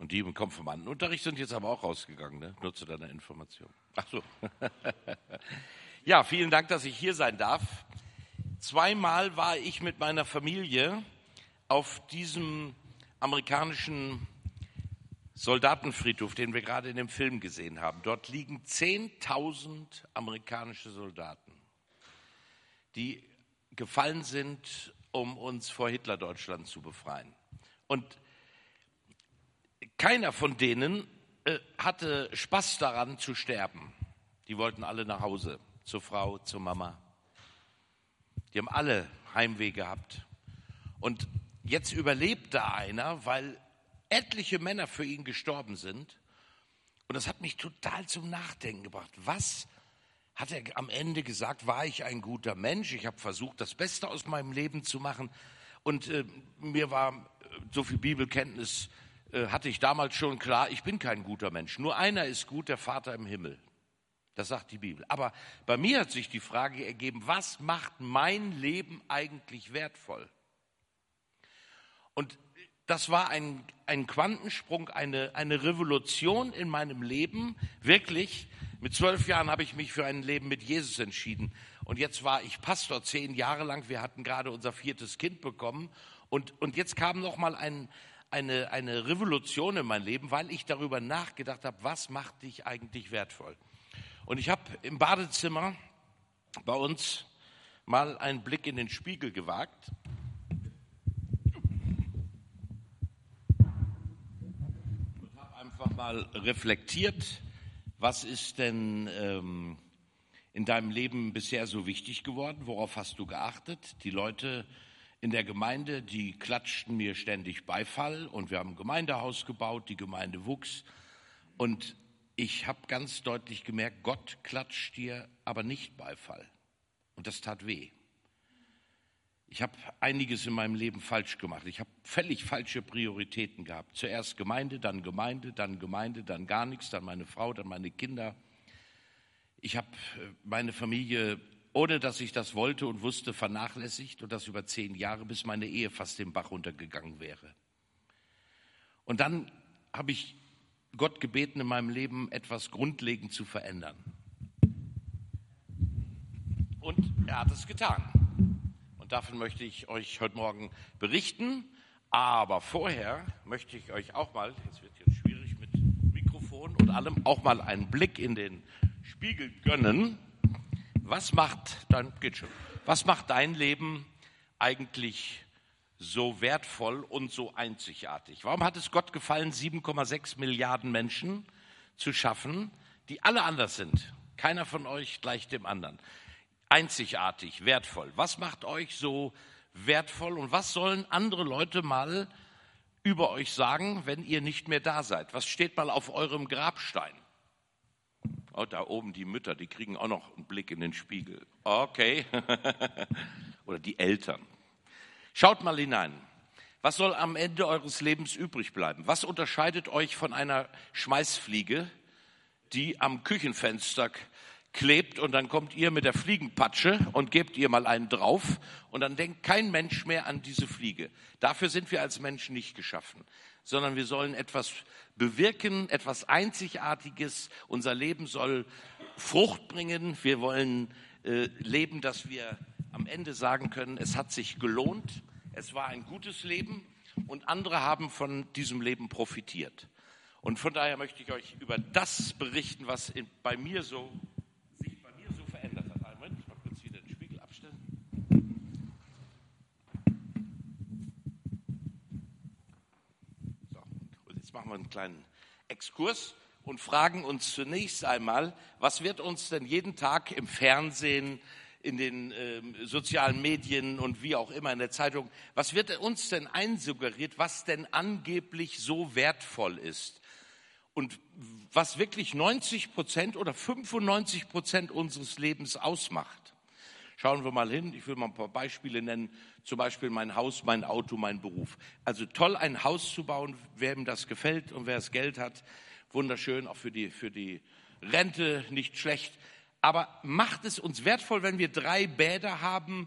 Und die im Konfirmandenunterricht sind jetzt aber auch rausgegangen, ne? Nur zu deiner Information. Ach so. Ja, vielen Dank, dass ich hier sein darf. Zweimal war ich mit meiner Familie auf diesem amerikanischen Soldatenfriedhof, den wir gerade in dem Film gesehen haben. Dort liegen 10.000 amerikanische Soldaten, die gefallen sind, um uns vor Hitler-Deutschland zu befreien. Und keiner von denen hatte Spaß daran zu sterben. Die wollten alle nach Hause, zur Frau, zur Mama. Die haben alle Heimweh gehabt. Und jetzt überlebt da einer, weil etliche Männer für ihn gestorben sind. Und das hat mich total zum Nachdenken gebracht. Was hat er am Ende gesagt? War ich ein guter Mensch? Ich habe versucht, das Beste aus meinem Leben zu machen. Und mir war so viel Bibelkenntnis, hatte ich damals schon klar, ich bin kein guter Mensch. Nur einer ist gut, der Vater im Himmel. Das sagt die Bibel. Aber bei mir hat sich die Frage ergeben, was macht mein Leben eigentlich wertvoll? Und das war ein Quantensprung, eine Revolution in meinem Leben. Wirklich, mit 12 Jahren habe ich mich für ein Leben mit Jesus entschieden. Und jetzt war ich Pastor 10 Jahre lang. Wir hatten gerade unser 4. Kind bekommen. Und jetzt kam noch mal eine Revolution in mein Leben, weil ich darüber nachgedacht habe, was macht dich eigentlich wertvoll? Und ich habe im Badezimmer bei uns mal einen Blick in den Spiegel gewagt. Und habe einfach mal reflektiert, was ist denn in deinem Leben bisher so wichtig geworden? Worauf hast du geachtet? Die Leute in der Gemeinde, die klatschten mir ständig Beifall und wir haben ein Gemeindehaus gebaut, die Gemeinde wuchs und ich habe ganz deutlich gemerkt, Gott klatscht dir aber nicht Beifall und das tat weh. Ich habe einiges in meinem Leben falsch gemacht, ich habe völlig falsche Prioritäten gehabt. Zuerst Gemeinde, dann Gemeinde, dann Gemeinde, dann gar nichts, dann meine Frau, dann meine Kinder. Ich habe meine Familie, ohne dass ich das wollte und wusste, vernachlässigt und das über 10 Jahre, bis meine Ehe fast den Bach runtergegangen wäre. Und dann habe ich Gott gebeten, in meinem Leben etwas grundlegend zu verändern. Und er hat es getan. Und davon möchte ich euch heute Morgen berichten. Aber vorher möchte ich euch auch mal, es wird jetzt schwierig mit Mikrofon und allem, auch mal einen Blick in den Spiegel gönnen. Was macht dein Leben eigentlich so wertvoll und so einzigartig? Warum hat es Gott gefallen, 7,6 Milliarden Menschen zu schaffen, die alle anders sind? Keiner von euch gleich dem anderen. Einzigartig, wertvoll. Was macht euch so wertvoll und was sollen andere Leute mal über euch sagen, wenn ihr nicht mehr da seid? Was steht mal auf eurem Grabstein? Oh, da oben die Mütter, die kriegen auch noch einen Blick in den Spiegel. Okay. Oder die Eltern. Schaut mal hinein. Was soll am Ende eures Lebens übrig bleiben? Was unterscheidet euch von einer Schmeißfliege, die am Küchenfenster klebt und dann kommt ihr mit der Fliegenpatsche und gebt ihr mal einen drauf und dann denkt kein Mensch mehr an diese Fliege. Dafür sind wir als Menschen nicht geschaffen, sondern wir sollen etwas bewirken, etwas Einzigartiges. Unser Leben soll Frucht bringen. Wir wollen leben, dass wir am Ende sagen können, es hat sich gelohnt, es war ein gutes Leben und andere haben von diesem Leben profitiert. Und von daher möchte ich euch über das berichten, was sich bei mir so verändert hat. Einen Moment, ich mal kurz wieder den Spiegel abstellen. So, und jetzt machen wir einen kleinen Exkurs und fragen uns zunächst einmal, was wird uns denn jeden Tag im Fernsehen, in den sozialen Medien und wie auch immer in der Zeitung, was wird uns denn einsuggeriert, was denn angeblich so wertvoll ist? Und was wirklich 90% oder 95% unseres Lebens ausmacht. Schauen wir mal hin, ich will mal ein paar Beispiele nennen, zum Beispiel mein Haus, mein Auto, mein Beruf. Also toll, ein Haus zu bauen, wer ihm das gefällt und wer das Geld hat, wunderschön, auch für die Rente nicht schlecht. Aber macht es uns wertvoll, wenn wir 3 Bäder haben,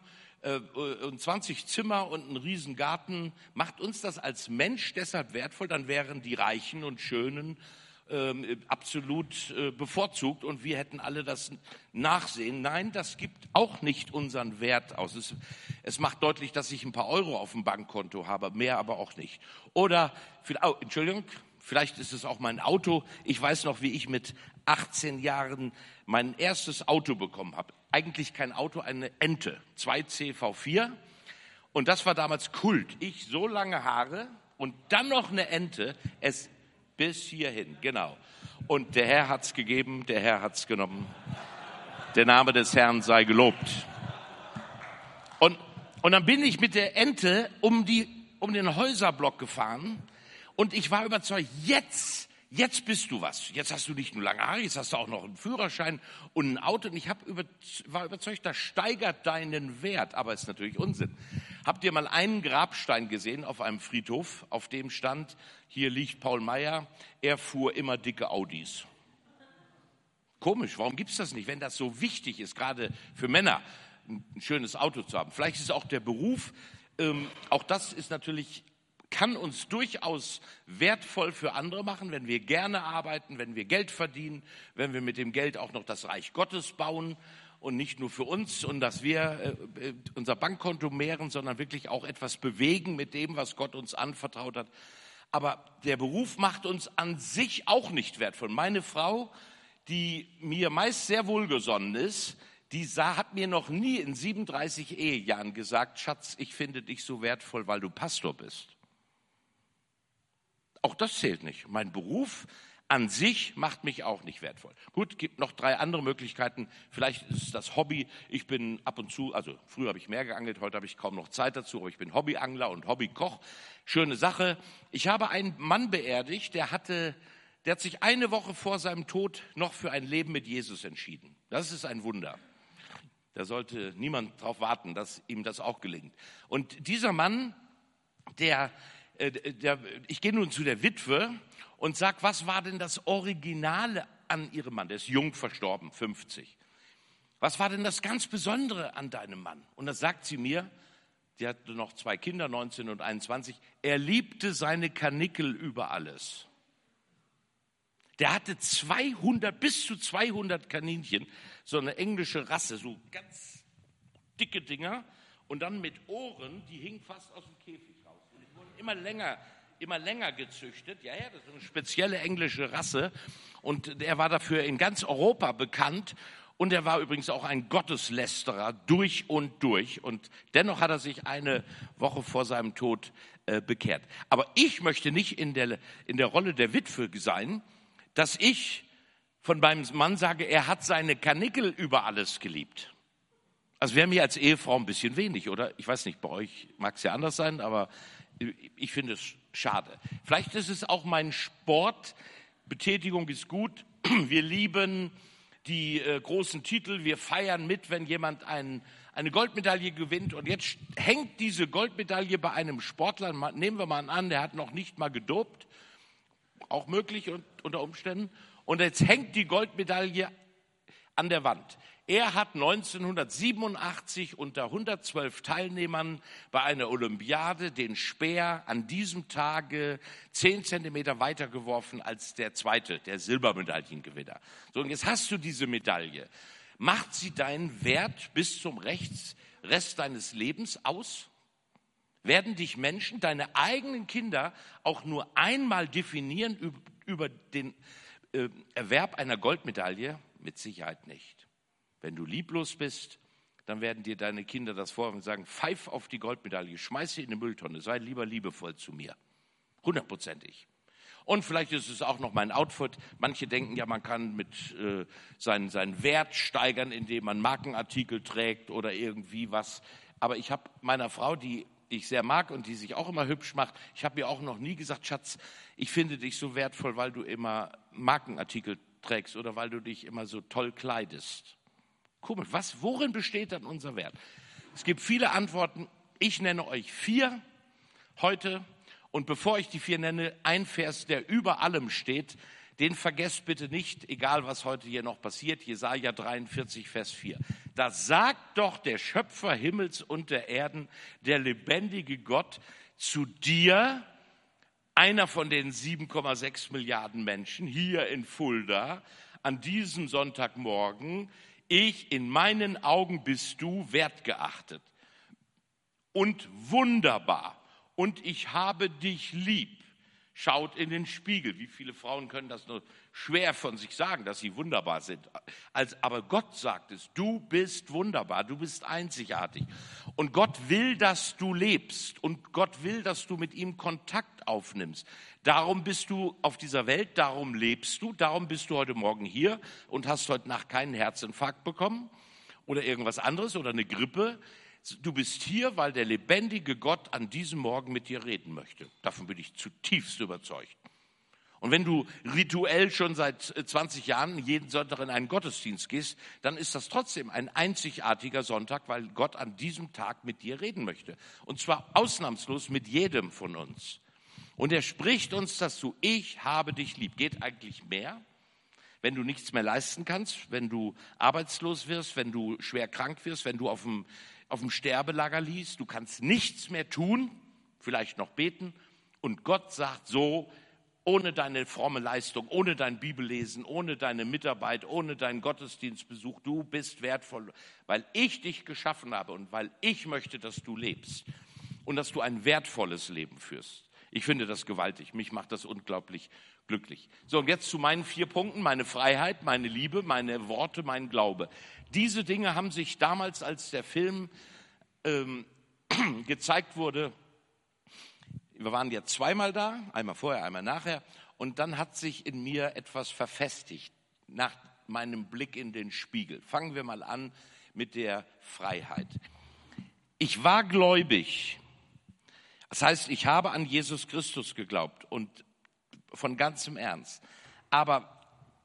und 20 Zimmer und einen riesen Garten, macht uns das als Mensch deshalb wertvoll, dann wären die Reichen und Schönen absolut bevorzugt und wir hätten alle das Nachsehen. Nein, das gibt auch nicht unseren Wert aus. Es macht deutlich, dass ich ein paar Euro auf dem Bankkonto habe, mehr aber auch nicht. Oder, Entschuldigung, vielleicht ist es auch mein Auto. Ich weiß noch, wie ich mit 18 Jahren mein erstes Auto bekommen habe. Eigentlich kein Auto, eine Ente, 2 CV4. Und das war damals Kult. Ich, so lange Haare und dann noch eine Ente, es bis hierhin, genau. Und der Herr hat's gegeben, der Herr hat's genommen. Der Name des Herrn sei gelobt. Und dann bin ich mit der Ente um den Häuserblock gefahren und ich war überzeugt, jetzt bist du was. Jetzt hast du nicht nur lange Haare, jetzt hast du auch noch einen Führerschein und ein Auto. Und ich war überzeugt, das steigert deinen Wert. Aber es ist natürlich Unsinn. Habt ihr mal einen Grabstein gesehen auf einem Friedhof, auf dem stand, hier liegt Paul Meyer, er fuhr immer dicke Audis. Komisch, warum gibt's das nicht, wenn das so wichtig ist, gerade für Männer, ein schönes Auto zu haben? Vielleicht ist es auch der Beruf, auch das ist natürlich, kann uns durchaus wertvoll für andere machen, wenn wir gerne arbeiten, wenn wir Geld verdienen, wenn wir mit dem Geld auch noch das Reich Gottes bauen und nicht nur für uns und dass wir unser Bankkonto mehren, sondern wirklich auch etwas bewegen mit dem, was Gott uns anvertraut hat. Aber der Beruf macht uns an sich auch nicht wertvoll. Meine Frau, die mir meist sehr wohlgesonnen ist, hat mir noch nie in 37 Ehejahren gesagt, Schatz, ich finde dich so wertvoll, weil du Pastor bist. Auch das zählt nicht. Mein Beruf an sich macht mich auch nicht wertvoll. Gut, gibt noch 3 andere Möglichkeiten. Vielleicht ist es das Hobby. Ich bin ab und zu, also früher habe ich mehr geangelt, heute habe ich kaum noch Zeit dazu, aber ich bin Hobbyangler und Hobbykoch. Schöne Sache. Ich habe einen Mann beerdigt, der hat sich eine Woche vor seinem Tod noch für ein Leben mit Jesus entschieden. Das ist ein Wunder. Da sollte niemand darauf warten, dass ihm das auch gelingt. Und dieser Mann, ich gehe nun zu der Witwe und sage, was war denn das Originale an ihrem Mann? Der ist jung verstorben, 50. Was war denn das ganz Besondere an deinem Mann? Und dann sagt sie mir, die hatte noch 2 Kinder, 19 und 21, er liebte seine Karnickel über alles. Der hatte bis zu 200 Kaninchen, so eine englische Rasse, so ganz dicke Dinger und dann mit Ohren, die hingen fast aus dem Käfig raus. Und die wurden immer länger gezüchtet. Ja, das ist eine spezielle englische Rasse und er war dafür in ganz Europa bekannt und er war übrigens auch ein Gotteslästerer durch und durch und dennoch hat er sich eine Woche vor seinem Tod bekehrt. Aber ich möchte nicht in der Rolle der Witwe sein, dass ich von meinem Mann sage, er hat seine Karnickel über alles geliebt. Also wäre mir als Ehefrau ein bisschen wenig, oder? Ich weiß nicht, bei euch mag es ja anders sein, aber ich finde es schade. Vielleicht ist es auch mein Sport. Betätigung ist gut. Wir lieben die großen Titel. Wir feiern mit, wenn jemand eine Goldmedaille gewinnt. Und jetzt hängt diese Goldmedaille bei einem Sportler, nehmen wir mal an, der hat noch nicht mal gedopt. Auch möglich unter Umständen. Und jetzt hängt die Goldmedaille an der Wand. Er hat 1987 unter 112 Teilnehmern bei einer Olympiade den Speer an diesem Tage 10 Zentimeter weiter geworfen als der zweite, der Silbermedaillengewinner. So, und jetzt hast du diese Medaille. Macht sie deinen Wert bis zum Rest deines Lebens aus? Werden dich Menschen, deine eigenen Kinder, auch nur einmal definieren über den Erwerb einer Goldmedaille? Mit Sicherheit nicht. Wenn du lieblos bist, dann werden dir deine Kinder das vorwerfen und sagen, pfeif auf die Goldmedaille, schmeiß sie in die Mülltonne, sei lieber liebevoll zu mir. 100%ig. Und vielleicht ist es auch noch mein Outfit. Manche denken ja, man kann mit seinen Wert steigern, indem man Markenartikel trägt oder irgendwie was. Aber ich habe meiner Frau, die ich sehr mag und die sich auch immer hübsch macht, ich habe ihr auch noch nie gesagt, Schatz, ich finde dich so wertvoll, weil du immer Markenartikel trägst oder weil du dich immer so toll kleidest. Komisch, worin besteht dann unser Wert? Es gibt viele Antworten. Ich nenne euch 4 heute. Und bevor ich die 4 nenne, ein Vers, der über allem steht, Den vergesst bitte nicht, egal was heute hier noch passiert, Jesaja 43, Vers 4. Da sagt doch der Schöpfer Himmels und der Erden, der lebendige Gott, zu dir, einer von den 7,6 Milliarden Menschen hier in Fulda, an diesem Sonntagmorgen: in meinen Augen bist du wertgeachtet und wunderbar und ich habe dich lieb. Schaut in den Spiegel. Wie viele Frauen können das nur schwer von sich sagen, dass sie wunderbar sind? Aber Gott sagt es, du bist wunderbar, du bist einzigartig. Und Gott will, dass du lebst und Gott will, dass du mit ihm Kontakt aufnimmst. Darum bist du auf dieser Welt, darum lebst du, darum bist du heute Morgen hier und hast heute Nacht keinen Herzinfarkt bekommen oder irgendwas anderes oder eine Grippe. Du bist hier, weil der lebendige Gott an diesem Morgen mit dir reden möchte. Davon bin ich zutiefst überzeugt. Und wenn du rituell schon seit 20 Jahren jeden Sonntag in einen Gottesdienst gehst, dann ist das trotzdem ein einzigartiger Sonntag, weil Gott an diesem Tag mit dir reden möchte. Und zwar ausnahmslos mit jedem von uns. Und er spricht uns dazu: Ich habe dich lieb. Geht eigentlich mehr? Wenn du nichts mehr leisten kannst, wenn du arbeitslos wirst, wenn du schwer krank wirst, wenn du auf dem Sterbelager liegst, du kannst nichts mehr tun, vielleicht noch beten, und Gott sagt so, ohne deine fromme Leistung, ohne dein Bibellesen, ohne deine Mitarbeit, ohne deinen Gottesdienstbesuch, du bist wertvoll, weil ich dich geschaffen habe und weil ich möchte, dass du lebst und dass du ein wertvolles Leben führst. Ich finde das gewaltig, mich macht das unglaublich glücklich. So, und jetzt zu meinen 4 Punkten: meine Freiheit, meine Liebe, meine Worte, mein Glaube. Diese Dinge haben sich damals, als der Film gezeigt wurde, wir waren ja zweimal da, einmal vorher, einmal nachher, und dann hat sich in mir etwas verfestigt nach meinem Blick in den Spiegel. Fangen wir mal an mit der Freiheit. Ich war gläubig. Das heißt, ich habe an Jesus Christus geglaubt und von ganzem Ernst. Aber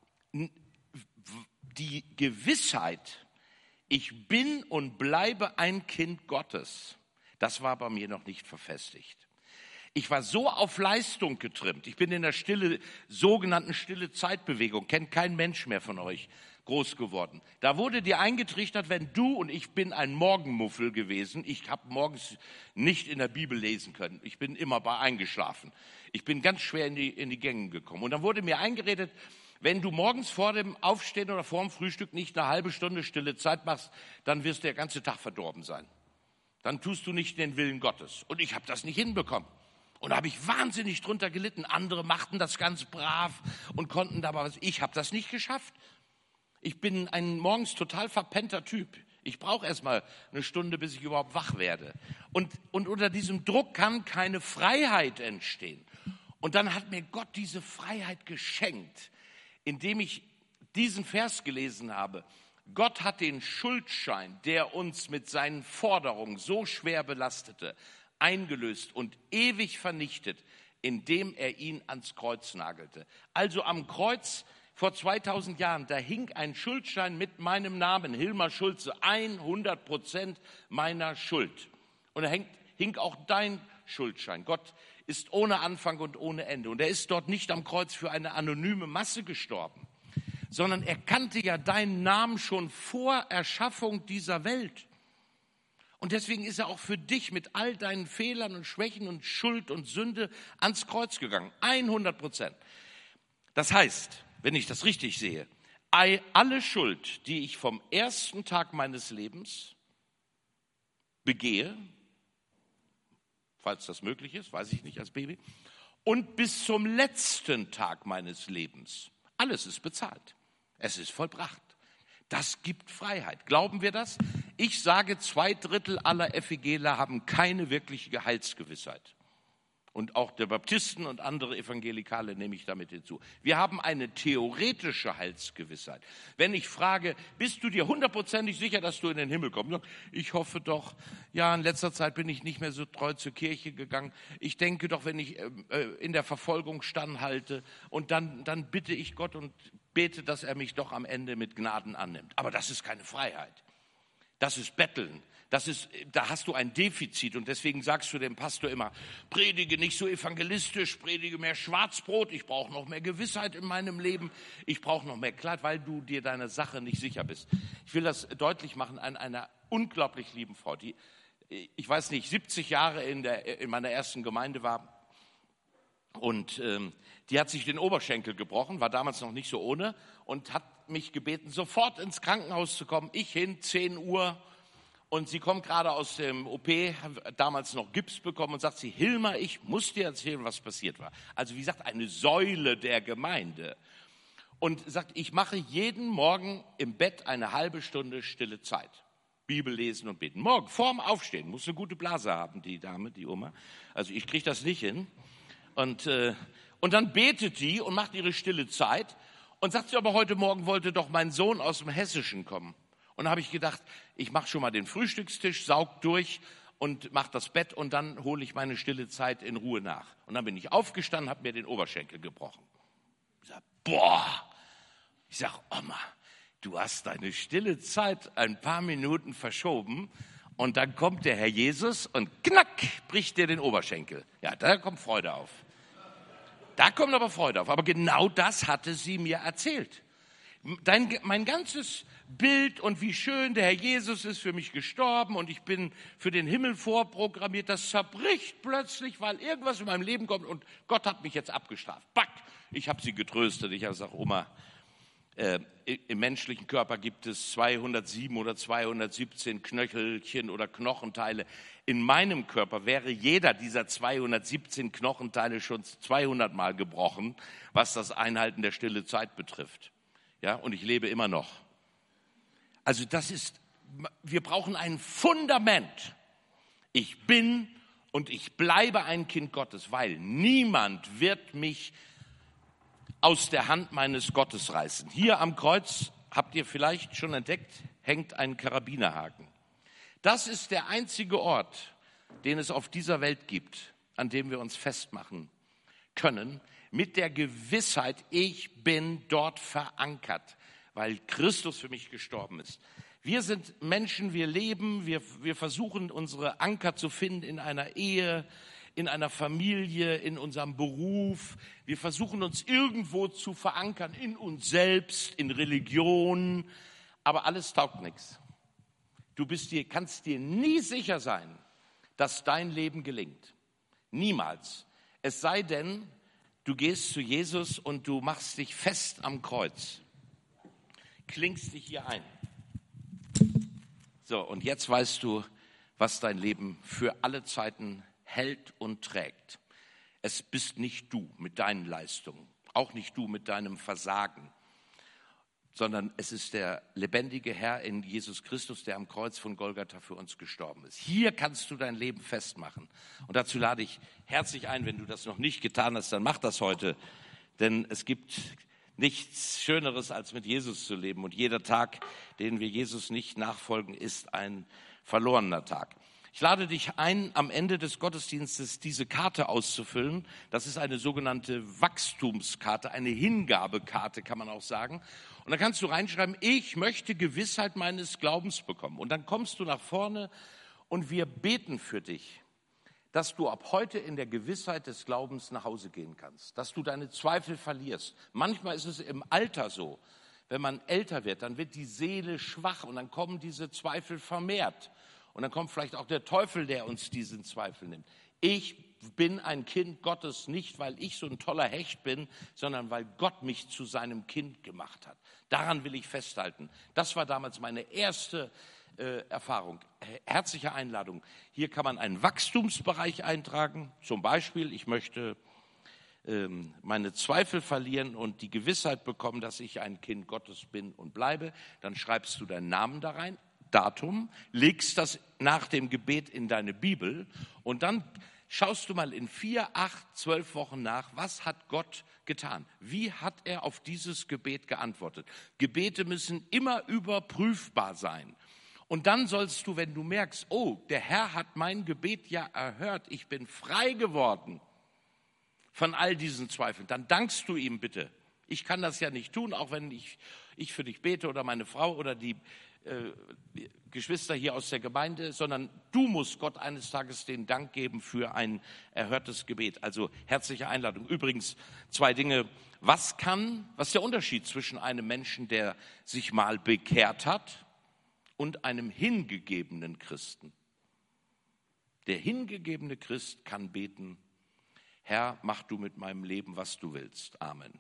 die Gewissheit, ich bin und bleibe ein Kind Gottes, das war bei mir noch nicht verfestigt. Ich war so auf Leistung getrimmt. Ich bin in der sogenannten stille Zeitbewegung, kennt kein Mensch mehr von euch, groß geworden. Da wurde dir eingetrichtert, wenn du, und ich bin ein Morgenmuffel gewesen, ich habe morgens nicht in der Bibel lesen können. Ich bin immer eingeschlafen. Ich bin ganz schwer in die Gänge gekommen. Und dann wurde mir eingeredet, wenn du morgens vor dem Aufstehen oder vor dem Frühstück nicht eine halbe Stunde stille Zeit machst, dann wirst du der ganze Tag verdorben sein. Dann tust du nicht den Willen Gottes. Und ich habe das nicht hinbekommen. Und da habe ich wahnsinnig drunter gelitten. Andere machten das ganz brav und konnten dabei was. Ich habe das nicht geschafft. Ich bin ein morgens total verpennter Typ. Ich brauche erstmal eine Stunde, bis ich überhaupt wach werde. Und unter diesem Druck kann keine Freiheit entstehen. Und dann hat mir Gott diese Freiheit geschenkt, indem ich diesen Vers gelesen habe. Gott hat den Schuldschein, der uns mit seinen Forderungen so schwer belastete, eingelöst und ewig vernichtet, indem er ihn ans Kreuz nagelte. Also am Kreuz vor 2000 Jahren, da hing ein Schuldschein mit meinem Namen, Hilmar Schulze, 100% meiner Schuld. Und da hing auch dein Schuldschein. Gott ist ohne Anfang und ohne Ende. Und er ist dort nicht am Kreuz für eine anonyme Masse gestorben, sondern er kannte ja deinen Namen schon vor Erschaffung dieser Welt. Und deswegen ist er auch für dich mit all deinen Fehlern und Schwächen und Schuld und Sünde ans Kreuz gegangen. 100%. Das heißt, wenn ich das richtig sehe, alle Schuld, die ich vom ersten Tag meines Lebens begehe, falls das möglich ist, weiß ich nicht als Baby, und bis zum letzten Tag meines Lebens, alles ist bezahlt. Es ist vollbracht. Das gibt Freiheit. Glauben wir das? Ich sage, 2/3 aller FEGler haben keine wirkliche Heilsgewissheit. Und auch der Baptisten und andere Evangelikale nehme ich damit hinzu. Wir haben eine theoretische Heilsgewissheit. Wenn ich frage, bist du dir 100%ig sicher, dass du in den Himmel kommst? Ich hoffe doch. Ja, in letzter Zeit bin ich nicht mehr so treu zur Kirche gegangen. Ich denke doch, wenn ich in der Verfolgung standhalte und dann bitte ich Gott und bete, dass er mich doch am Ende mit Gnaden annimmt. Aber das ist keine Freiheit. Das ist Betteln. Da hast du ein Defizit und deswegen sagst du dem Pastor immer, predige nicht so evangelistisch, predige mehr Schwarzbrot, ich brauche noch mehr Gewissheit in meinem Leben, ich brauche noch mehr Klarheit, weil du dir deiner Sache nicht sicher bist. Ich will das deutlich machen an einer unglaublich lieben Frau, die, ich weiß nicht, 70 Jahre in meiner ersten Gemeinde war und die hat sich den Oberschenkel gebrochen, war damals noch nicht so ohne und hat mich gebeten, sofort ins Krankenhaus zu kommen. Ich hin, 10 Uhr. Und sie kommt gerade aus dem OP, hat damals noch Gips bekommen und sagt sie, Hilma, ich muss dir erzählen, was passiert war. Also wie gesagt, eine Säule der Gemeinde. Und sagt, ich mache jeden Morgen im Bett eine halbe Stunde stille Zeit. Bibel lesen und beten. Morgen, vorm Aufstehen, muss eine gute Blase haben, die Dame, die Oma. Also ich kriege das nicht hin. Und dann betet die und macht ihre stille Zeit. Und sagt sie, aber heute Morgen wollte doch mein Sohn aus dem Hessischen kommen. Und da habe ich gedacht, ich mache schon mal den Frühstückstisch, saug durch und mache das Bett und dann hole ich meine stille Zeit in Ruhe nach. Und dann bin ich aufgestanden, habe mir den Oberschenkel gebrochen. Ich sage, boah. Ich sage, Oma, du hast deine stille Zeit ein paar Minuten verschoben und dann kommt der Herr Jesus und knack, bricht dir den Oberschenkel. Ja, da kommt Freude auf. Da kommt aber Freude auf. Aber genau das hatte sie mir erzählt. Mein ganzes Bild und wie schön der Herr Jesus ist für mich gestorben und ich bin für den Himmel vorprogrammiert, das zerbricht plötzlich, weil irgendwas in meinem Leben kommt und Gott hat mich jetzt abgestraft. Back! Ich habe sie getröstet. Ich habe gesagt, Oma, im menschlichen Körper gibt es 207 oder 217 Knöchelchen oder Knochenteile. In meinem Körper wäre jeder dieser 217 Knochenteile schon 200 Mal gebrochen, was das Einhalten der stille Zeit betrifft. Ja, und ich lebe immer noch. Also wir brauchen ein Fundament. Ich bin und ich bleibe ein Kind Gottes, weil niemand wird mich aus der Hand meines Gottes reißen. Hier am Kreuz, habt ihr vielleicht schon entdeckt, hängt ein Karabinerhaken. Das ist der einzige Ort, den es auf dieser Welt gibt, an dem wir uns festmachen können, mit der Gewissheit, ich bin dort verankert, weil Christus für mich gestorben ist. Wir sind Menschen, wir leben, wir versuchen unsere Anker zu finden in einer Ehe, in einer Familie, in unserem Beruf. Wir versuchen uns irgendwo zu verankern, in uns selbst, in Religion, aber alles taugt nichts. Du kannst dir nie sicher sein, dass dein Leben gelingt. Niemals. Es sei denn, du gehst zu Jesus und du machst dich fest am Kreuz. Klingst dich hier ein. So, und jetzt weißt du, was dein Leben für alle Zeiten hält und trägt. Es bist nicht du mit deinen Leistungen, auch nicht du mit deinem Versagen, sondern es ist der lebendige Herr in Jesus Christus, der am Kreuz von Golgatha für uns gestorben ist. Hier kannst du dein Leben festmachen. Und dazu lade ich herzlich ein, wenn du das noch nicht getan hast, dann mach das heute. Denn es gibt nichts Schöneres, als mit Jesus zu leben. Und jeder Tag, den wir Jesus nicht nachfolgen, ist ein verlorener Tag. Ich lade dich ein, am Ende des Gottesdienstes diese Karte auszufüllen. Das ist eine sogenannte Wachstumskarte, eine Hingabekarte, kann man auch sagen. Und da kannst du reinschreiben, ich möchte Gewissheit meines Glaubens bekommen. Und dann kommst du nach vorne und wir beten für dich, dass du ab heute in der Gewissheit des Glaubens nach Hause gehen kannst, dass du deine Zweifel verlierst. Manchmal ist es im Alter so, wenn man älter wird, dann wird die Seele schwach und dann kommen diese Zweifel vermehrt. Und dann kommt vielleicht auch der Teufel, der uns diesen Zweifel nimmt. Ich bin ein Kind Gottes nicht, weil ich so ein toller Hecht bin, sondern weil Gott mich zu seinem Kind gemacht hat. Daran will ich festhalten. Das war damals meine erste Erfahrung. Herzliche Einladung. Hier kann man einen Wachstumsbereich eintragen. Zum Beispiel, ich möchte meine Zweifel verlieren und die Gewissheit bekommen, dass ich ein Kind Gottes bin und bleibe. Dann schreibst du deinen Namen da rein. Datum, legst das nach dem Gebet in deine Bibel und dann schaust du mal in 4, 8, 12 Wochen nach, was hat Gott getan? Wie hat er auf dieses Gebet geantwortet? Gebete müssen immer überprüfbar sein. Und dann sollst du, wenn du merkst, oh, der Herr hat mein Gebet ja erhört, ich bin frei geworden von all diesen Zweifeln, dann dankst du ihm bitte. Ich kann das ja nicht tun, auch wenn ich für dich bete oder meine Frau oder die Geschwister hier aus der Gemeinde, sondern du musst Gott eines Tages den Dank geben für ein erhörtes Gebet. Also herzliche Einladung. Übrigens 2 Dinge. Was ist der Unterschied zwischen einem Menschen, der sich mal bekehrt hat, und einem hingegebenen Christen? Der hingegebene Christ kann beten: Herr, mach du mit meinem Leben, was du willst. Amen.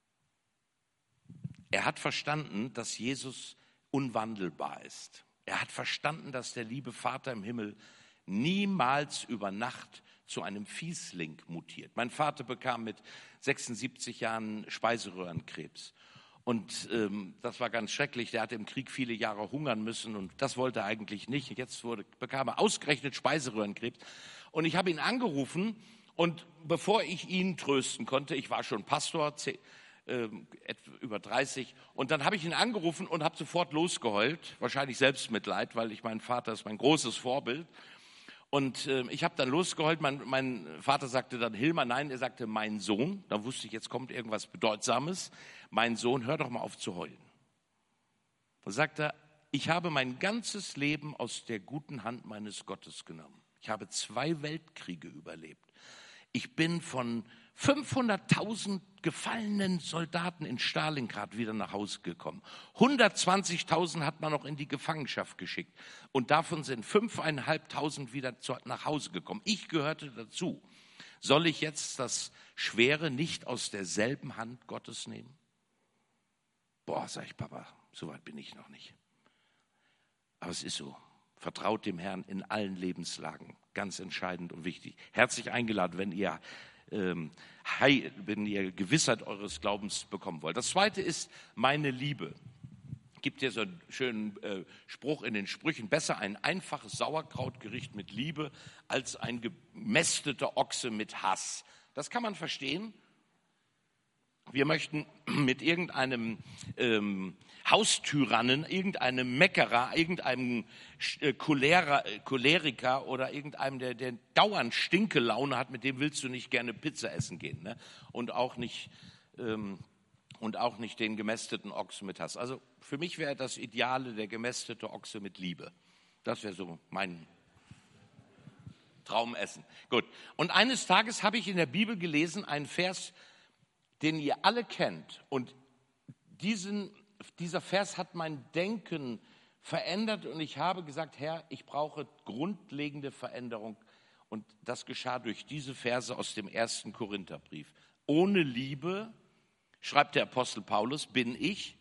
Er hat verstanden, dass Jesus unwandelbar ist. Er hat verstanden, dass der liebe Vater im Himmel niemals über Nacht zu einem Fiesling mutiert. Mein Vater bekam mit 76 Jahren Speiseröhrenkrebs. Und das war ganz schrecklich. Der hatte im Krieg viele Jahre hungern müssen und das wollte er eigentlich nicht. Jetzt bekam er ausgerechnet Speiseröhrenkrebs. Und ich habe ihn angerufen und bevor ich ihn trösten konnte, ich war schon Pastor, über 30. Und dann habe ich ihn angerufen und habe sofort losgeheult, wahrscheinlich Selbstmitleid, weil mein Vater ist mein großes Vorbild. Und ich habe dann losgeheult. Mein Vater sagte dann Hilmar, nein, er sagte mein Sohn. Da wusste ich, jetzt kommt irgendwas Bedeutsames. Mein Sohn, hör doch mal auf zu heulen. Dann sagt er, ich habe mein ganzes Leben aus der guten Hand meines Gottes genommen. Ich habe 2 Weltkriege überlebt. Ich bin von 500.000 gefallenen Soldaten in Stalingrad wieder nach Hause gekommen. 120.000 hat man noch in die Gefangenschaft geschickt. Und davon sind 5.500 wieder nach Hause gekommen. Ich gehörte dazu. Soll ich jetzt das Schwere nicht aus derselben Hand Gottes nehmen? Boah, sag ich, Papa, so weit bin ich noch nicht. Aber es ist so. Vertraut dem Herrn in allen Lebenslagen. Ganz entscheidend und wichtig. Herzlich eingeladen, wenn ihr Gewissheit eures Glaubens bekommen wollt. Das Zweite ist meine Liebe. Gibt ja so einen schönen Spruch in den Sprüchen: Besser ein einfaches Sauerkrautgericht mit Liebe als ein gemästeter Ochse mit Hass. Das kann man verstehen. Wir möchten mit irgendeinem Haustyrannen, irgendeinem Meckerer, irgendeinem Choleriker oder irgendeinem, der dauernd Stinkelaune hat, mit dem willst du nicht gerne Pizza essen gehen, ne? Und auch nicht den gemästeten Ochsen mit Hass. Also für mich wäre das Ideale der gemästete Ochse mit Liebe. Das wäre so mein Traumessen. Gut. Und eines Tages habe ich in der Bibel gelesen, einen Vers, den ihr alle kennt. Und dieser Vers hat mein Denken verändert und ich habe gesagt, Herr, ich brauche grundlegende Veränderung. Und das geschah durch diese Verse aus dem 1. Korintherbrief. Ohne Liebe, schreibt der Apostel Paulus, bin ich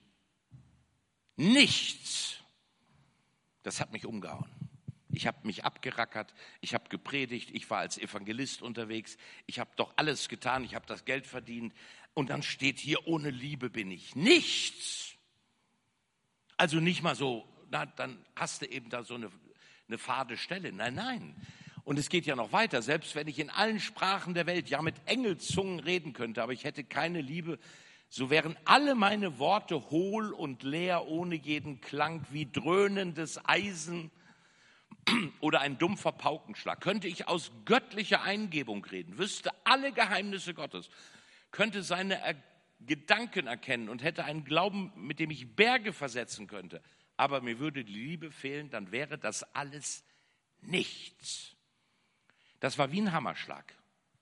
nichts. Das hat mich umgehauen. Ich habe mich abgerackert, ich habe gepredigt, ich war als Evangelist unterwegs, ich habe doch alles getan, ich habe das Geld verdient. Und dann steht hier, ohne Liebe bin ich nichts. Also nicht mal so, na, dann hast du eben da so eine fade Stelle. Nein, nein. Und es geht ja noch weiter. Selbst wenn ich in allen Sprachen der Welt, ja mit Engelszungen reden könnte, aber ich hätte keine Liebe, so wären alle meine Worte hohl und leer, ohne jeden Klang, wie dröhnendes Eisen oder ein dumpfer Paukenschlag. Könnte ich aus göttlicher Eingebung reden, wüsste alle Geheimnisse Gottes, könnte seine Gedanken erkennen und hätte einen Glauben, mit dem ich Berge versetzen könnte, aber mir würde die Liebe fehlen, dann wäre das alles nichts. Das war wie ein Hammerschlag.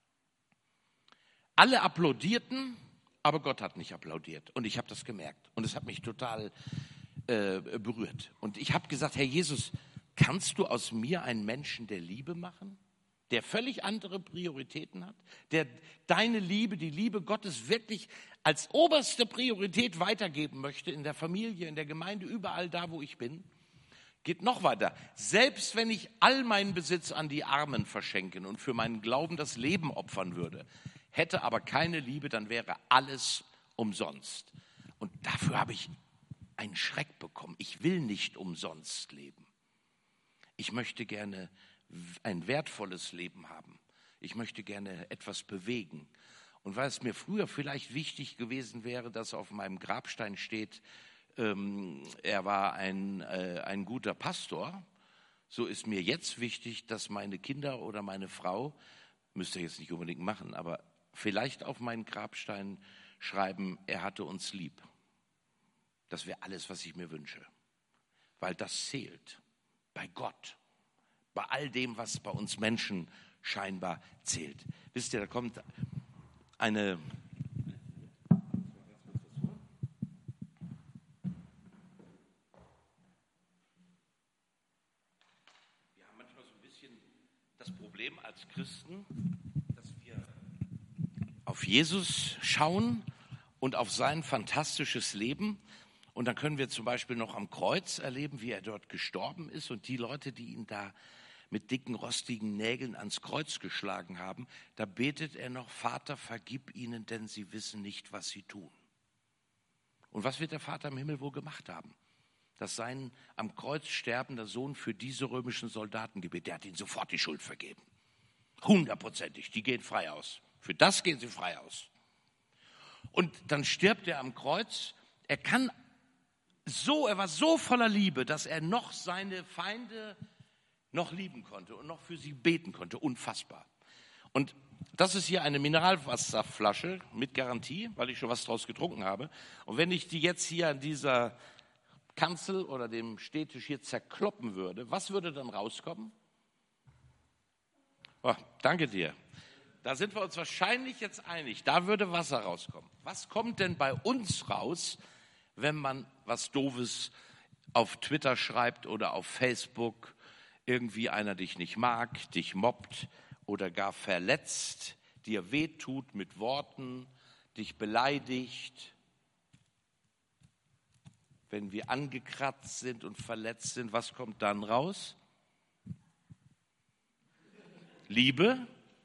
Alle applaudierten, aber Gott hat nicht applaudiert. Und ich habe das gemerkt. Und es hat mich total berührt. Und ich habe gesagt, Herr Jesus, kannst du aus mir einen Menschen der Liebe machen? Der völlig andere Prioritäten hat? Der deine Liebe, die Liebe Gottes wirklich als oberste Priorität weitergeben möchte in der Familie, in der Gemeinde, überall da, wo ich bin? Geht noch weiter. Selbst wenn ich all meinen Besitz an die Armen verschenken und für meinen Glauben das Leben opfern würde, hätte aber keine Liebe, dann wäre alles umsonst. Und dafür habe ich einen Schreck bekommen. Ich will nicht umsonst leben. Ich möchte gerne ein wertvolles Leben haben. Ich möchte gerne etwas bewegen. Und weil es mir früher vielleicht wichtig gewesen wäre, dass auf meinem Grabstein steht, er war ein guter Pastor, so ist mir jetzt wichtig, dass meine Kinder oder meine Frau, müsst ihr jetzt nicht unbedingt machen, aber vielleicht auf meinen Grabstein schreiben, er hatte uns lieb. Das wäre alles, was ich mir wünsche. weil das zählt. Bei Gott. Bei all dem, was bei uns Menschen scheinbar zählt. Wisst ihr, da kommt eine... Wir haben manchmal so ein bisschen das Problem als Christen, dass wir auf Jesus schauen und auf sein fantastisches Leben. Und dann können wir zum Beispiel noch am Kreuz erleben, wie er dort gestorben ist. Und die Leute, die ihn da mit dicken, rostigen Nägeln ans Kreuz geschlagen haben, da betet er noch: Vater, vergib ihnen, denn sie wissen nicht, was sie tun. Und was wird der Vater im Himmel wohl gemacht haben? Dass sein am Kreuz sterbender Sohn für diese römischen Soldaten gebetet. Der hat ihnen sofort die Schuld vergeben. 100%. Die gehen frei aus. Für das gehen sie frei aus. Und dann stirbt er am Kreuz. Er war so voller Liebe, dass er noch seine Feinde noch lieben konnte und noch für sie beten konnte. Unfassbar. Und das ist hier eine Mineralwasserflasche mit Garantie, weil ich schon was draus getrunken habe. Und wenn ich die jetzt hier an dieser Kanzel oder dem Stehtisch hier zerkloppen würde, was würde dann rauskommen? Oh, danke dir. Da sind wir uns wahrscheinlich jetzt einig. Da würde Wasser rauskommen. Was kommt denn bei uns raus, wenn man was Doofes auf Twitter schreibt oder auf Facebook, irgendwie einer dich nicht mag, dich mobbt oder gar verletzt, dir wehtut mit Worten, dich beleidigt? Wenn wir angekratzt sind und verletzt sind, was kommt dann raus? Liebe?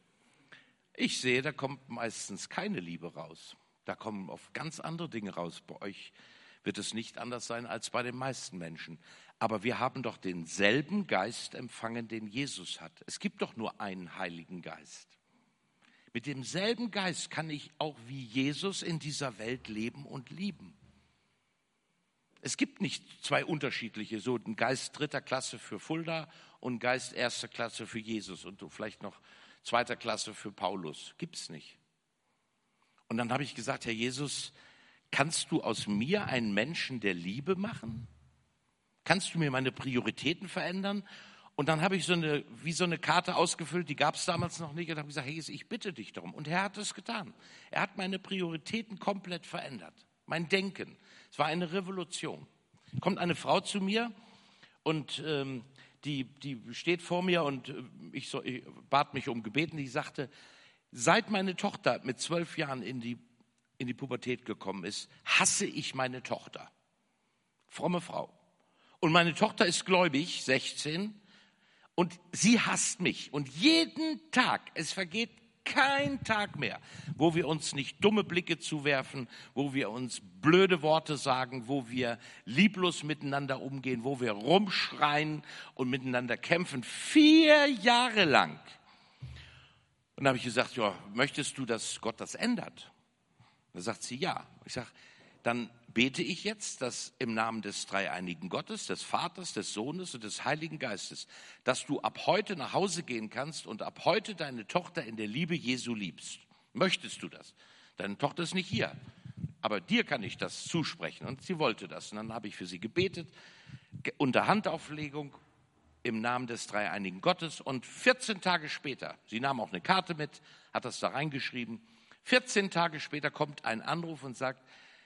Ich sehe, da kommt meistens keine Liebe raus. Da kommen oft ganz andere Dinge raus. Bei euch wird es nicht anders sein als bei den meisten Menschen. Aber wir haben doch denselben Geist empfangen, den Jesus hat. Es gibt doch nur einen Heiligen Geist. Mit demselben Geist kann ich auch wie Jesus in dieser Welt leben und lieben. Es gibt nicht zwei unterschiedliche, so einen Geist dritter Klasse für Fulda und einen Geist erster Klasse für Jesus und vielleicht noch zweiter Klasse für Paulus. Gibt's nicht. Und dann habe ich gesagt: Herr Jesus, kannst du aus mir einen Menschen der Liebe machen? Kannst du mir meine Prioritäten verändern? Und dann habe ich so eine Karte ausgefüllt, die gab es damals noch nicht. Und habe gesagt: Herr Jesus, ich bitte dich darum. Und er hat es getan. Er hat meine Prioritäten komplett verändert. Mein Denken. Es war eine Revolution. Kommt eine Frau zu mir und die steht vor mir und ich bat mich um Gebet. Die sagte: Seit meine Tochter mit 12 Jahren in die Pubertät gekommen ist, hasse ich meine Tochter. Fromme Frau. Und meine Tochter ist gläubig, 16, und sie hasst mich. Und jeden Tag, es vergeht kein Tag mehr, wo wir uns nicht dumme Blicke zuwerfen, wo wir uns blöde Worte sagen, wo wir lieblos miteinander umgehen, wo wir rumschreien und miteinander kämpfen. 4 Jahre lang. Und dann habe ich gesagt: Ja, möchtest du, dass Gott das ändert? Da sagt sie: ja. Ich sage: Dann bete ich jetzt, dass im Namen des dreieinigen Gottes, des Vaters, des Sohnes und des Heiligen Geistes, dass du ab heute nach Hause gehen kannst und ab heute deine Tochter in der Liebe Jesu liebst. Möchtest du das? Deine Tochter ist nicht hier, aber dir kann ich das zusprechen. Und sie wollte das. Und dann habe ich für sie gebetet, unter Handauflegung im Namen des dreieinigen Gottes. Und 14 Tage später, sie nahm auch eine Karte mit, hat das da reingeschrieben, 14 Tage später kommt ein Anruf und sagt: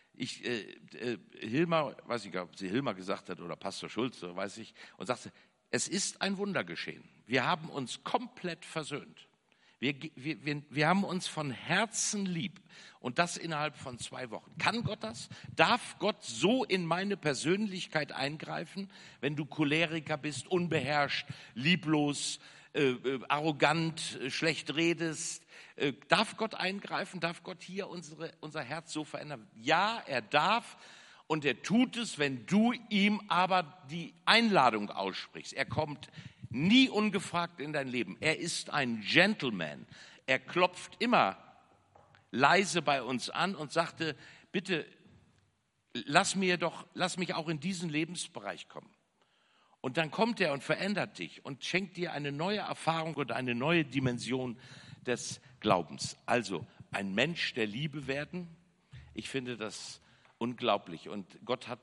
Hilmar, weiß ich gar nicht, ob sie Hilmar gesagt hat oder Pastor Schulze, weiß ich, und sagte: Es ist ein Wunder geschehen. Wir haben uns komplett versöhnt. Wir haben uns von Herzen lieb und das innerhalb von 2 Wochen. Kann Gott das? Darf Gott so in meine Persönlichkeit eingreifen, wenn du Choleriker bist, unbeherrscht, lieblos, arrogant, schlecht redest? Darf Gott eingreifen? Darf Gott hier unser Herz so verändern? Ja, er darf, und er tut es, wenn du ihm aber die Einladung aussprichst. Er kommt nie ungefragt in dein Leben. Er ist ein Gentleman. Er klopft immer leise bei uns an und sagte: Bitte, lass mich auch in diesen Lebensbereich kommen. Und dann kommt er und verändert dich und schenkt dir eine neue Erfahrung und eine neue Dimension des Glaubens. Also ein Mensch der Liebe werden, ich finde das unglaublich. Und Gott hat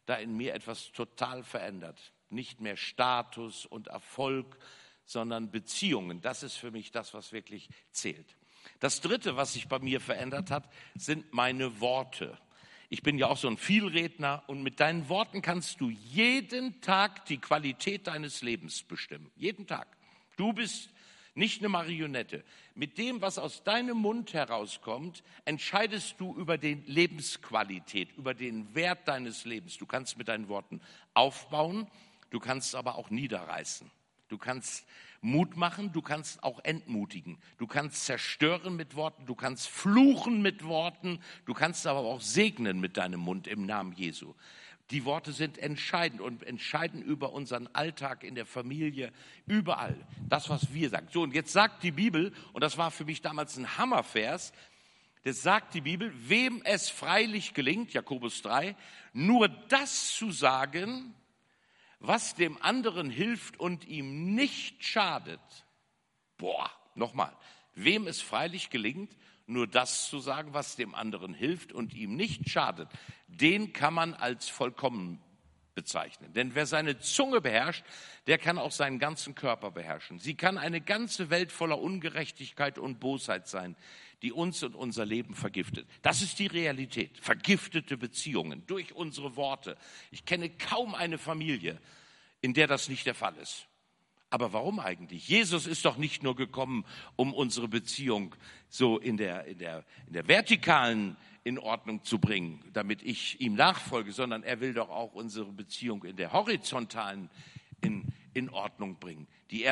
da in mir etwas total verändert. Nicht mehr Status und Erfolg, sondern Beziehungen. Das ist für mich das, was wirklich zählt. Das Dritte, was sich bei mir verändert hat, sind meine Worte. Ich bin ja auch so ein Vielredner und mit deinen Worten kannst du jeden Tag die Qualität deines Lebens bestimmen. Jeden Tag. Du bist nicht eine Marionette. Mit dem, was aus deinem Mund herauskommt, entscheidest du über die Lebensqualität, über den Wert deines Lebens. Du kannst mit deinen Worten aufbauen, du kannst aber auch niederreißen. Du kannst Mut machen, du kannst auch entmutigen. Du kannst zerstören mit Worten, du kannst fluchen mit Worten, du kannst aber auch segnen mit deinem Mund im Namen Jesu. Die Worte sind entscheidend und entscheiden über unseren Alltag in der Familie, überall. Das, was wir sagen. So, und jetzt sagt die Bibel, und das war für mich damals ein Hammervers, das sagt die Bibel, wem es freilich gelingt, Jakobus 3, nur das zu sagen, was dem anderen hilft und ihm nicht schadet. Nochmal. Wem es freilich gelingt, nur das zu sagen, was dem anderen hilft und ihm nicht schadet, den kann man als vollkommen bezeichnen. Denn wer seine Zunge beherrscht, der kann auch seinen ganzen Körper beherrschen. Sie kann eine ganze Welt voller Ungerechtigkeit und Bosheit sein, die uns und unser Leben vergiftet. Das ist die Realität. Vergiftete Beziehungen durch unsere Worte. Ich kenne kaum eine Familie, in der das nicht der Fall ist. Aber warum eigentlich? Jesus ist doch nicht nur gekommen, um unsere Beziehung so in der vertikalen in Ordnung zu bringen, damit ich ihm nachfolge, sondern er will doch auch unsere Beziehung in der horizontalen in Ordnung bringen. Die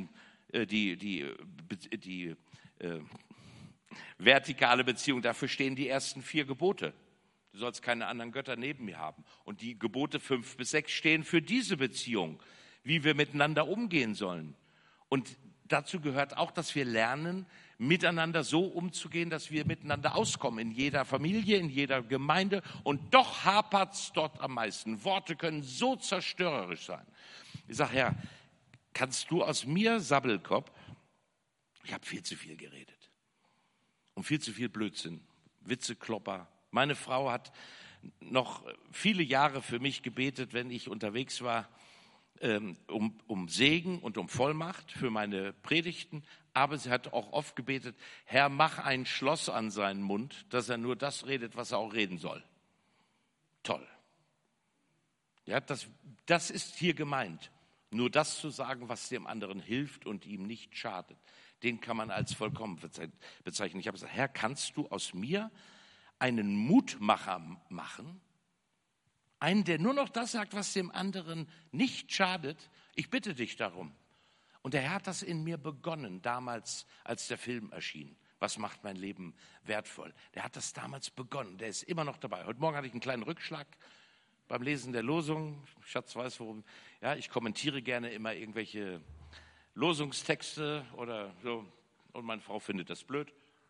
vertikale Beziehung, dafür stehen die ersten 4 Gebote. Du sollst keine anderen Götter neben mir haben. Und die Gebote 5 bis 6 stehen für diese Beziehung, wie wir miteinander umgehen sollen. Und dazu gehört auch, dass wir lernen, miteinander so umzugehen, dass wir miteinander auskommen, in jeder Familie, in jeder Gemeinde. Und doch hapert es dort am meisten. Worte können so zerstörerisch sein. Ich sage, Herr, kannst du aus mir, Sabbelkopf, ich habe viel zu viel geredet und viel zu viel Blödsinn, Witzeklopper. Meine Frau hat noch viele Jahre für mich gebetet, wenn ich unterwegs war, um Segen und um Vollmacht für meine Predigten. Aber sie hat auch oft gebetet, Herr, mach ein Schloss an seinen Mund, dass er nur das redet, was er auch reden soll. Toll. Ja, das ist hier gemeint. Nur das zu sagen, was dem anderen hilft und ihm nicht schadet, den kann man als vollkommen bezeichnen. Ich habe gesagt, Herr, kannst du aus mir einen Mutmacher machen? Einen, der nur noch das sagt, was dem anderen nicht schadet? Ich bitte dich darum. Und der Herr hat das in mir begonnen, damals, als der Film erschien. Was macht mein Leben wertvoll? Der hat das damals begonnen. Der ist immer noch dabei. Heute Morgen hatte ich einen kleinen Rückschlag beim Lesen der Losung. Schatz weiß, worum. Ja, ich kommentiere gerne immer irgendwelche Losungstexte oder so. Und meine Frau findet das blöd.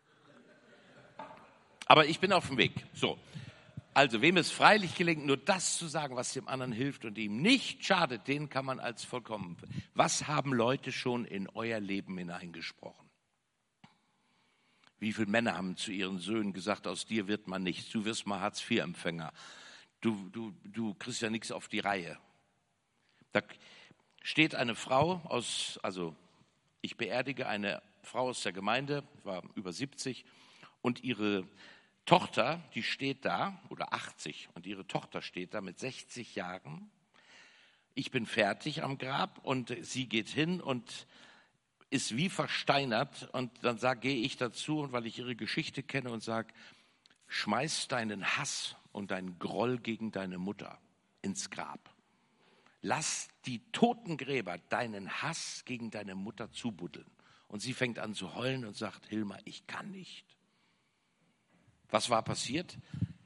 Aber ich bin auf dem Weg. So. Also, wem es freilich gelingt, nur das zu sagen, was dem anderen hilft und ihm nicht schadet, den kann man als vollkommen. Was haben Leute schon in euer Leben hineingesprochen? Wie viele Männer haben zu ihren Söhnen gesagt, aus dir wird man nichts, du wirst mal Hartz-IV-Empfänger, du kriegst ja nichts auf die Reihe. Da steht eine Frau ich beerdige eine Frau aus der Gemeinde, war über 70, und ihre Tochter, die steht da, oder 80, und ihre Tochter steht da mit 60 Jahren. Ich bin fertig am Grab und sie geht hin und ist wie versteinert. Und dann gehe ich dazu, weil ich ihre Geschichte kenne, und sage, schmeiß deinen Hass und deinen Groll gegen deine Mutter ins Grab. Lass die Totengräber deinen Hass gegen deine Mutter zubuddeln. Und sie fängt an zu heulen und sagt, Hilma, ich kann nicht. Was war passiert?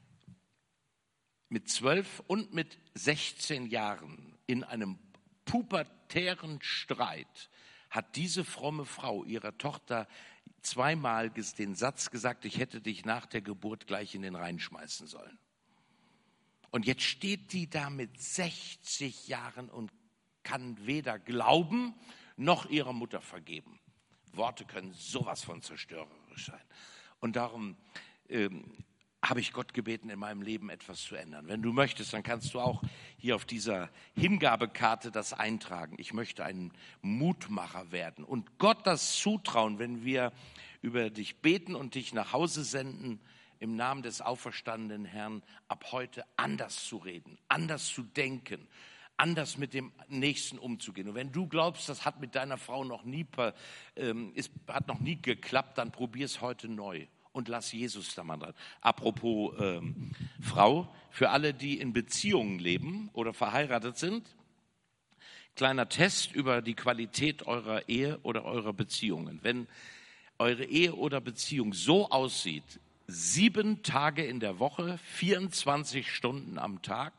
Mit 12 und mit 16 Jahren in einem pubertären Streit hat diese fromme Frau ihrer Tochter zweimal den Satz gesagt, ich hätte dich nach der Geburt gleich in den Rhein schmeißen sollen. Und jetzt steht die da mit 60 Jahren und kann weder glauben noch ihrer Mutter vergeben. Worte können sowas von zerstörerisch sein. Und darum habe ich Gott gebeten, in meinem Leben etwas zu ändern. Wenn du möchtest, dann kannst du auch hier auf dieser Hingabekarte das eintragen. Ich möchte ein Mutmacher werden und Gott das zutrauen, wenn wir über dich beten und dich nach Hause senden, im Namen des auferstandenen Herrn, ab heute anders zu reden, anders zu denken, anders mit dem Nächsten umzugehen. Und wenn du glaubst, das hat mit deiner Frau noch nie geklappt, dann probier es heute neu und lass Jesus da mal dran. Apropos Frau, für alle, die in Beziehungen leben oder verheiratet sind, kleiner Test über die Qualität eurer Ehe oder eurer Beziehungen. Wenn eure Ehe oder Beziehung so aussieht, 7 Tage in der Woche, 24 Stunden am Tag,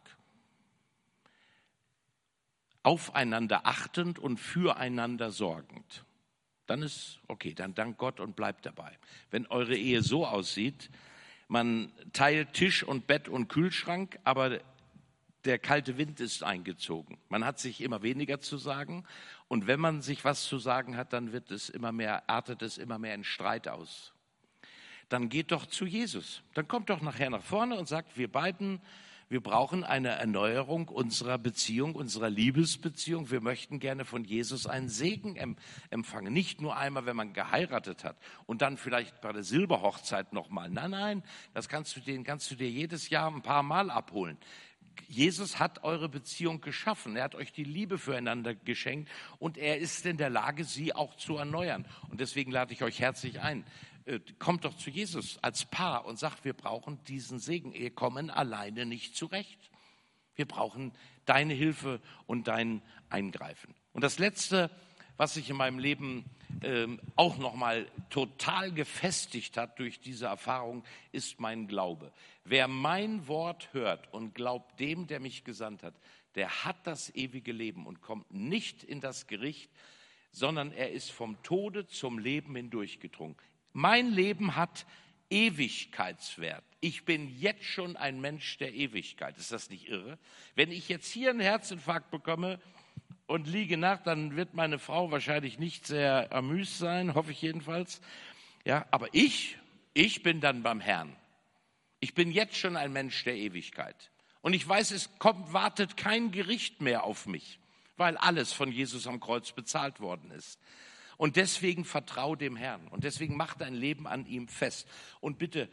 aufeinander achtend und füreinander sorgend, dann ist okay, dann dank Gott und bleibt dabei. Wenn eure Ehe so aussieht, man teilt Tisch und Bett und Kühlschrank, aber der kalte Wind ist eingezogen. Man hat sich immer weniger zu sagen und wenn man sich was zu sagen hat, dann artet es immer mehr in Streit aus. Dann geht doch zu Jesus. Dann kommt doch nachher nach vorne und sagt, wir brauchen eine Erneuerung unserer Beziehung, unserer Liebesbeziehung. Wir möchten gerne von Jesus einen Segen empfangen. Nicht nur einmal, wenn man geheiratet hat und dann vielleicht bei der Silberhochzeit nochmal. Nein, das kannst du dir jedes Jahr ein paar Mal abholen. Jesus hat eure Beziehung geschaffen. Er hat euch die Liebe füreinander geschenkt und er ist in der Lage, sie auch zu erneuern. Und deswegen lade ich euch herzlich ein. Kommt doch zu Jesus als Paar und sagt, wir brauchen diesen Segen. Wir kommen alleine nicht zurecht. Wir brauchen deine Hilfe und dein Eingreifen. Und das Letzte, was sich in meinem Leben auch nochmal total gefestigt hat durch diese Erfahrung, ist mein Glaube. Wer mein Wort hört und glaubt dem, der mich gesandt hat, der hat das ewige Leben und kommt nicht in das Gericht, sondern er ist vom Tode zum Leben hindurchgedrungen. Mein Leben hat Ewigkeitswert. Ich bin jetzt schon ein Mensch der Ewigkeit. Ist das nicht irre? Wenn ich jetzt hier einen Herzinfarkt bekomme und liege nach, dann wird meine Frau wahrscheinlich nicht sehr amüs sein, hoffe ich jedenfalls. Ja, aber ich bin dann beim Herrn. Ich bin jetzt schon ein Mensch der Ewigkeit. Und ich weiß, wartet kein Gericht mehr auf mich, weil alles von Jesus am Kreuz bezahlt worden ist. Und deswegen vertrau dem Herrn. Und deswegen mach dein Leben an ihm fest. Und bitte,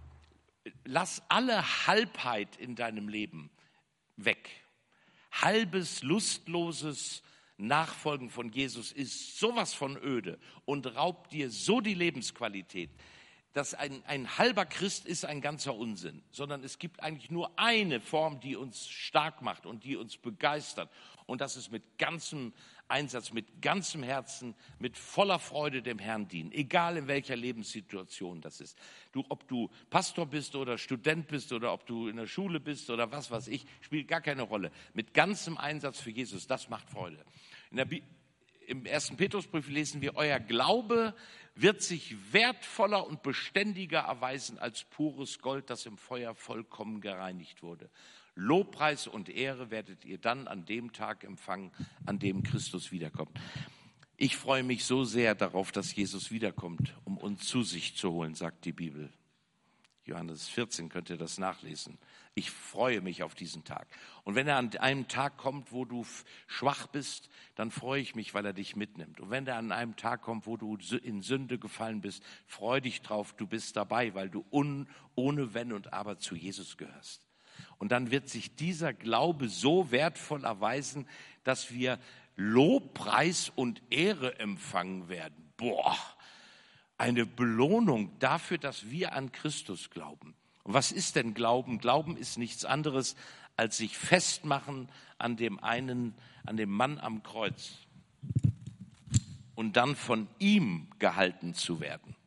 lass alle Halbheit in deinem Leben weg. Halbes, lustloses Nachfolgen von Jesus ist sowas von öde und raubt dir so die Lebensqualität. Dass ein halber Christ ist ein ganzer Unsinn, sondern es gibt eigentlich nur eine Form, die uns stark macht und die uns begeistert. Und das ist mit ganzem Einsatz, mit ganzem Herzen, mit voller Freude dem Herrn dienen, egal in welcher Lebenssituation das ist. Ob du Pastor bist oder Student bist oder ob du in der Schule bist oder was weiß ich, spielt gar keine Rolle. Mit ganzem Einsatz für Jesus, das macht Freude. Im 1. Petrusbrief lesen wir, euer Glaube wird sich wertvoller und beständiger erweisen als pures Gold, das im Feuer vollkommen gereinigt wurde. Lobpreis und Ehre werdet ihr dann an dem Tag empfangen, an dem Christus wiederkommt. Ich freue mich so sehr darauf, dass Jesus wiederkommt, um uns zu sich zu holen, sagt die Bibel. Johannes 14 könnt ihr das nachlesen. Ich freue mich auf diesen Tag. Und wenn er an einem Tag kommt, wo du schwach bist, dann freue ich mich, weil er dich mitnimmt. Und wenn er an einem Tag kommt, wo du in Sünde gefallen bist, freue dich drauf, du bist dabei, weil du ohne Wenn und Aber zu Jesus gehörst. Und dann wird sich dieser Glaube so wertvoll erweisen, dass wir Lobpreis und Ehre empfangen werden. Eine Belohnung dafür, dass wir an Christus glauben. Und was ist denn Glauben? Glauben ist nichts anderes, als sich festmachen an dem Mann am Kreuz und dann von ihm gehalten zu werden.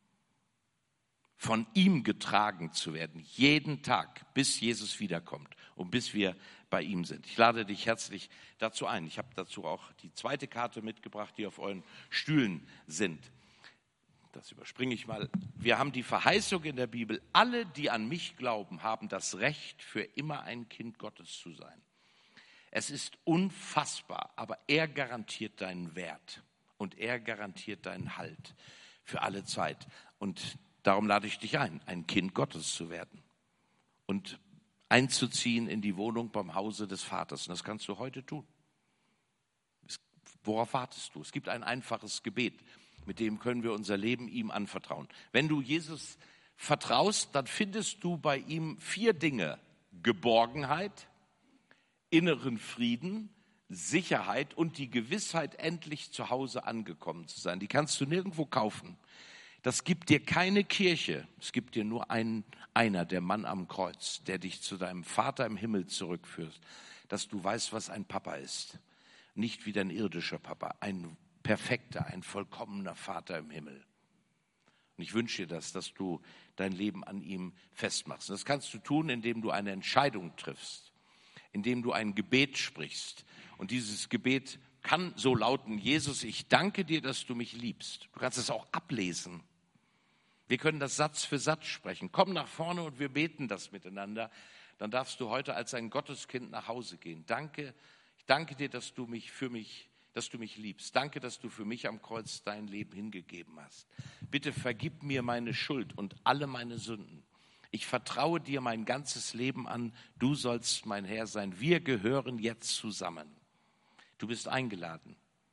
Von ihm getragen zu werden, jeden Tag, bis Jesus wiederkommt und bis wir bei ihm sind. Ich lade dich herzlich dazu ein. Ich habe dazu auch die zweite Karte mitgebracht, die auf euren Stühlen sind. Das überspringe ich mal. Wir haben die Verheißung in der Bibel, alle, die an mich glauben, haben das Recht, für immer ein Kind Gottes zu sein. Es ist unfassbar, aber er garantiert deinen Wert und er garantiert deinen Halt für alle Zeit. Und darum lade ich dich ein Kind Gottes zu werden. und einzuziehen in die Wohnung beim Hause des Vaters. Und das kannst du heute tun. Worauf wartest du? Es gibt ein einfaches Gebet, mit dem können wir unser Leben ihm anvertrauen. Wenn du Jesus vertraust, dann findest du bei ihm 4 Dinge: Geborgenheit, inneren Frieden, Sicherheit und die Gewissheit, endlich zu Hause angekommen zu sein. Die kannst du nirgendwo kaufen. Das gibt dir keine Kirche. Es gibt dir nur einer, der Mann am Kreuz, der dich zu deinem Vater im Himmel zurückführt, dass du weißt, was ein Papa ist. Nicht wie dein irdischer Papa, ein perfekter, ein vollkommener Vater im Himmel. Und ich wünsche dir das, dass du dein Leben an ihm festmachst. Und das kannst du tun, indem du eine Entscheidung triffst, indem du ein Gebet sprichst. Und dieses Gebet kann so lauten: Jesus, ich danke dir, dass du mich liebst. Du kannst es auch ablesen. Wir können das Satz für Satz sprechen. Komm nach vorne und wir beten das miteinander. Dann darfst du heute als ein Gotteskind nach Hause gehen. Ich danke dir, dass du mich liebst. Danke, dass du für mich am Kreuz dein Leben hingegeben hast. Bitte vergib mir meine Schuld und alle meine Sünden. Ich vertraue dir mein ganzes Leben an. Du sollst mein Herr sein. Wir gehören jetzt zusammen. Du bist eingeladen.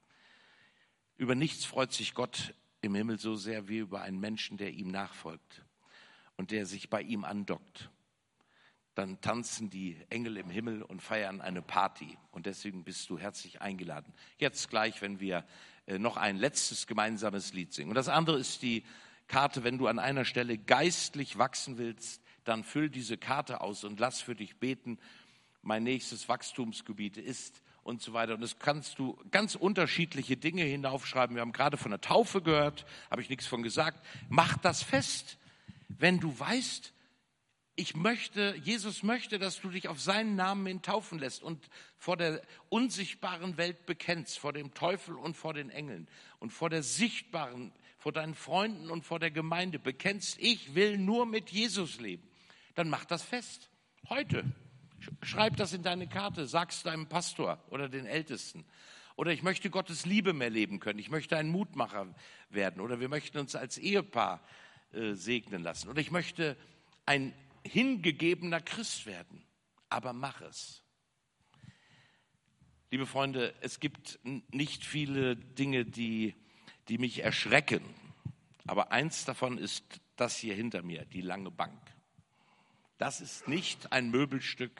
Über nichts freut sich Gott im Himmel so sehr wie über einen Menschen, der ihm nachfolgt und der sich bei ihm andockt. Dann tanzen die Engel im Himmel und feiern eine Party. Und deswegen bist du herzlich eingeladen. Jetzt gleich, wenn wir noch ein letztes gemeinsames Lied singen. Und das andere ist die Karte: Wenn du an einer Stelle geistlich wachsen willst, dann füll diese Karte aus und lass für dich beten. Mein nächstes Wachstumsgebiet ist und so weiter. Und das kannst du ganz unterschiedliche Dinge hinaufschreiben. Wir haben gerade von der Taufe gehört, habe ich nichts von gesagt. Mach das fest, wenn du weißt, Jesus möchte, dass du dich auf seinen Namen hin taufen lässt und vor der unsichtbaren Welt bekennst, vor dem Teufel und vor den Engeln und vor der sichtbaren, vor deinen Freunden und vor der Gemeinde bekennst: Ich will nur mit Jesus leben. Dann mach das fest. Heute. Schreib das in deine Karte, sag's deinem Pastor oder den Ältesten. Oder ich möchte Gottes Liebe mehr leben können. Ich möchte ein Mutmacher werden. Oder wir möchten uns als Ehepaar segnen lassen. Oder ich möchte ein hingegebener Christ werden. Aber mach es. Liebe Freunde, es gibt nicht viele Dinge, die mich erschrecken. Aber eins davon ist das hier hinter mir, die lange Bank. Das ist nicht ein Möbelstück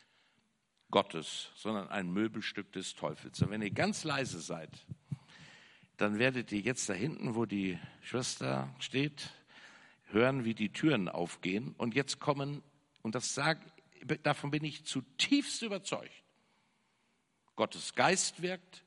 Gottes, sondern ein Möbelstück des Teufels. Und wenn ihr ganz leise seid, dann werdet ihr jetzt da hinten, wo die Schwester steht, hören, wie die Türen aufgehen. Und jetzt kommen, und davon bin ich zutiefst überzeugt, Gottes Geist wirkt,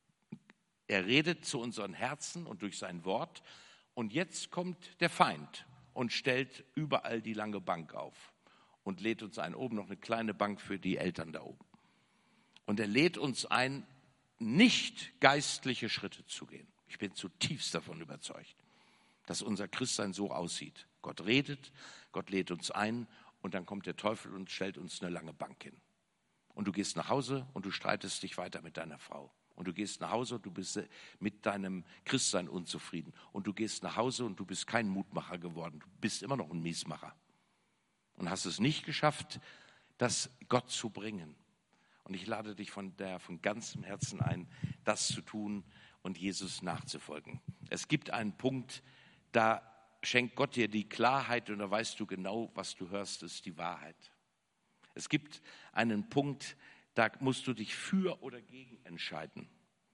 er redet zu unseren Herzen und durch sein Wort. Und jetzt kommt der Feind und stellt überall die lange Bank auf und lädt uns ein, oben noch eine kleine Bank für die Eltern da oben. Und er lädt uns ein, nicht geistliche Schritte zu gehen. Ich bin zutiefst davon überzeugt, dass unser Christsein so aussieht. Gott redet, Gott lädt uns ein und dann kommt der Teufel und stellt uns eine lange Bank hin. Und du gehst nach Hause und du streitest dich weiter mit deiner Frau. Und du gehst nach Hause und du bist mit deinem Christsein unzufrieden. Und du gehst nach Hause und du bist kein Mutmacher geworden. Du bist immer noch ein Miesmacher. Und hast es nicht geschafft, das Gott zu bringen. Und ich lade dich von ganzem Herzen ein, das zu tun und Jesus nachzufolgen. Es gibt einen Punkt, da schenkt Gott dir die Klarheit und da weißt du genau, was du hörst, ist die Wahrheit. Es gibt einen Punkt, da musst du dich für oder gegen entscheiden.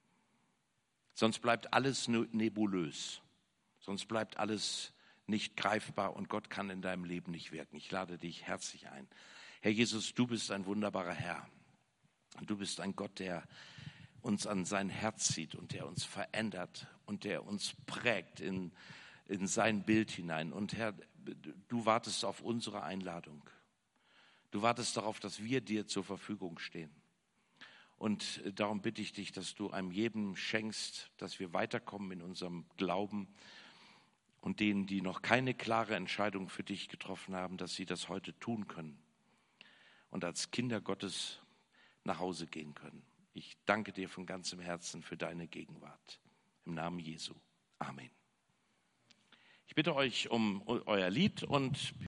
Sonst bleibt alles nebulös. Sonst bleibt alles nicht greifbar und Gott kann in deinem Leben nicht wirken. Ich lade dich herzlich ein. Herr Jesus, du bist ein wunderbarer Herr. Und du bist ein Gott, der uns an sein Herz zieht und der uns verändert und der uns prägt in sein Bild hinein. Und Herr, du wartest auf unsere Einladung. Du wartest darauf, dass wir dir zur Verfügung stehen. Und darum bitte ich dich, dass du einem jedem schenkst, dass wir weiterkommen in unserem Glauben und denen, die noch keine klare Entscheidung für dich getroffen haben, dass sie das heute tun können und als Kinder Gottes nach Hause gehen können. Ich danke dir von ganzem Herzen für deine Gegenwart. Im Namen Jesu. Amen. Ich bitte euch um euer Lied und